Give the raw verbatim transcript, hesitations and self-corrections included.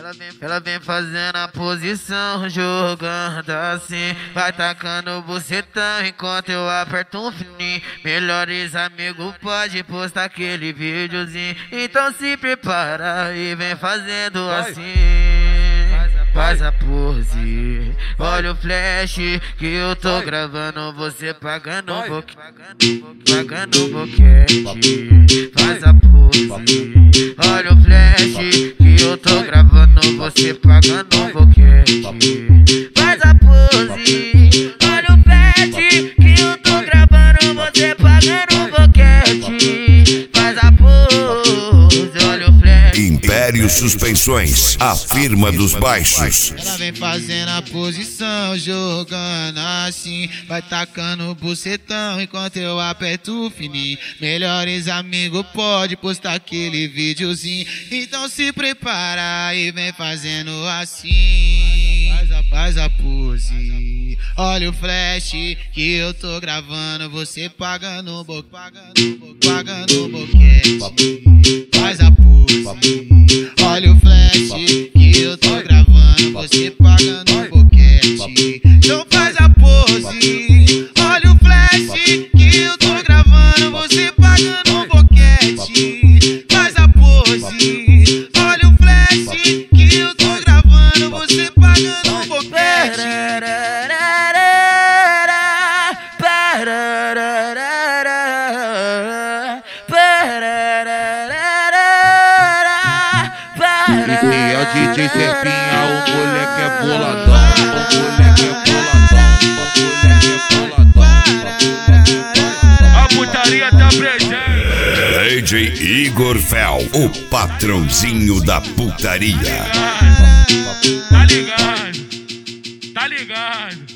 Ela vem, ela vem fazendo a posição, jogando assim. Vai tacando o bucetão enquanto eu aperto um fininho. Melhores amigos pode postar aquele videozinho. Então se prepara e vem fazendo assim. Faz a pose, olha o flash que eu tô gravando. Você pagando um boquete, pagando um boquete. Faz a pose, olha o flash que eu tô gravando. Você pagando um boquete. Faz a pose, olha o flash que eu tô gravando. Você pagando um boquete. Faz a pose, olha o flash. Império Suspensões, a firma dos baixos. Ela vem fazendo a posição, jogando assim. Vai tacando o bucetão enquanto eu aperto o fininho. Melhores amigos pode postar aquele videozinho. Então se prepara e vem fazendo assim. Faz a, faz a pose, olha o flash que eu tô gravando. Você pagando o bo, pagando, pagando o boquete. Faz a pose, olha o flash que eu tô gravando. Você pagando um boquete. Então faz a pose, olha o flash que eu tô gravando. Você pagando um boquete. Faz a pose, olha o flash que eu tô gravando. Você pagando um boquete. Esse é o D J Serpinha, o moleque é boladão, o moleque é boladão, o moleque é boladão. A putaria tá presente. D J Igor Fel, o patrãozinho da putaria. Tá ligado, tá ligado.